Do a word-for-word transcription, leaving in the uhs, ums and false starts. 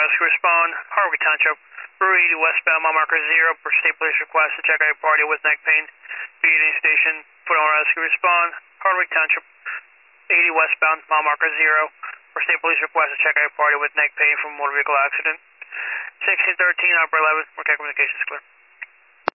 Rescue respond. Harvey Township, Route eighty westbound, mile marker zero. For state police request to check out a party with neck pain. Feeding station, put on rescue respond. Hardwick Township, eighty westbound, mile marker zero. For state police request to check out a party with neck pain from motor vehicle accident. sixteen thirteen, operator eleven, for communications clear.